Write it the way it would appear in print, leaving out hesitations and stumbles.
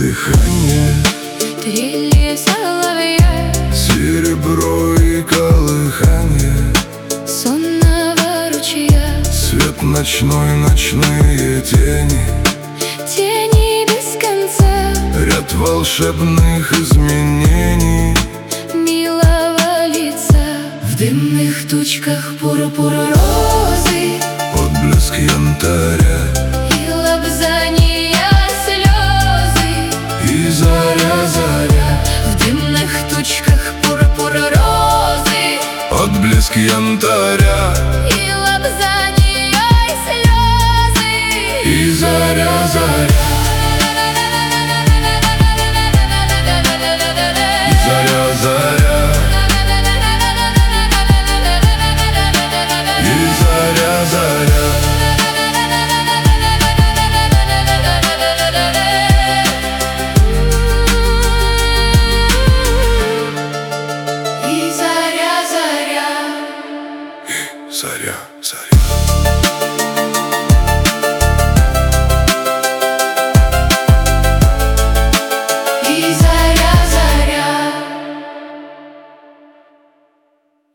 дыхание, трели соловья, серебро и колыхание, сонного ручья, свет ночной, ночные тени, тени без конца, ряд волшебных изменений милого лица. В дымных тучках пурпур розы, отблеск янтаря и лобзания слезы, и заря, заря. в дымных тучках пурпур розы, Отблеск янтаря